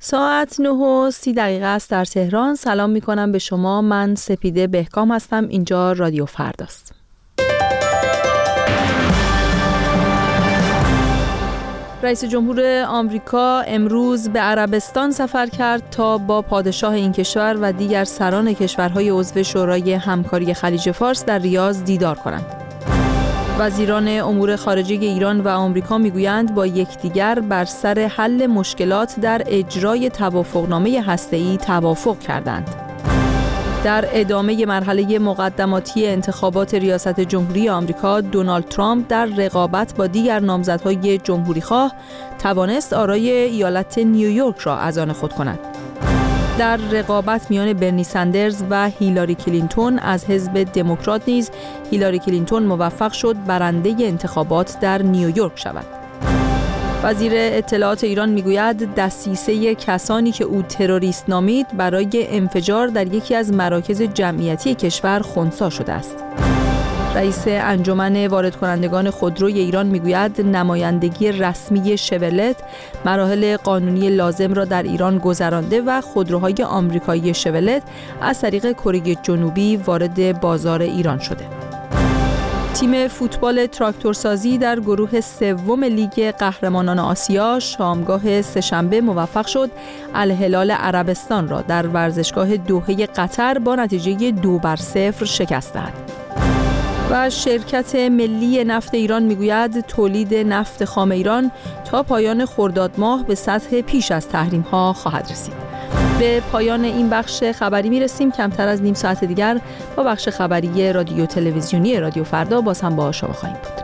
ساعت 9:30 است در تهران. سلام می کنم به شما. من سپیده بهکام هستم. اینجا رادیو فرداست. رئیس جمهور آمریکا امروز به عربستان سفر کرد تا با پادشاه این کشور و دیگر سران کشورهای عضو شورای همکاری خلیج فارس در ریاض دیدار کنند. وزیران امور خارجه ایران و آمریکا میگویند با یکدیگر بر سر حل مشکلات در اجرای توافقنامه هسته‌ای توافق کردند. در ادامه مرحله مقدماتی انتخابات ریاست جمهوری آمریکا، دونالد ترامپ در رقابت با دیگر نامزدهای جمهوریخواه توانست آرای ایالت نیویورک را از آن خود کند. در رقابت میان برنی سندرز و هیلاری کلینتون از حزب دموکرات نیز هیلاری کلینتون موفق شد برنده انتخابات در نیویورک شود. وزیر اطلاعات ایران میگوید دسیسه کسانی که او تروریست نامید برای انفجار در یکی از مراکز جمعیتی کشور خنثی شده است. رئیس انجمن وارد کنندگان خودروی ایران میگوید نمایندگی رسمی شورلت مراحل قانونی لازم را در ایران گذرانده و خودروهای آمریکایی شورلت از طریق کره جنوبی وارد بازار ایران شده. تیم فوتبال تراکتورسازی در گروه سوم لیگ قهرمانان آسیا شامگاه سه‌شنبه موفق شد الهلال عربستان را در ورزشگاه دوحه قطر با نتیجه 2-0 شکست دهد. و شرکت ملی نفت ایران میگوید تولید نفت خام ایران تا پایان خرداد ماه به سطح پیش از تحریم‌ها خواهد رسید. به پایان این بخش خبری میرسیم. کمتر از نیم ساعت دیگر با بخش خبری رادیو تلویزیونی رادیو فردا باز هم با شما خواهیم بود.